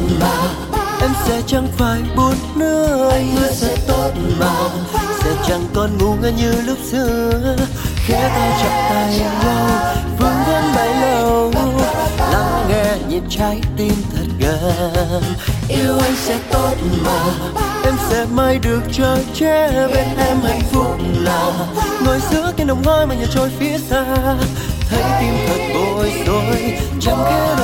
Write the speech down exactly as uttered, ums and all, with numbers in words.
mà, em sẽ chẳng phải buồn nữa, mưa sẽ tốt mà, sẽ chẳng còn ngu ngơ như lúc xưa. Khẽ tay chặt tay nhau vương vấn mãi lâu, lắng nghe nhịp trái tim thật gần. Yêu anh sẽ tốt mà, em sẽ mãi được chờ che bên em hạnh phúc là ngồi giữa cái đồng ngôi mà nhà trôi phía xa. Thấy tim thật bối rối chẳng khẽ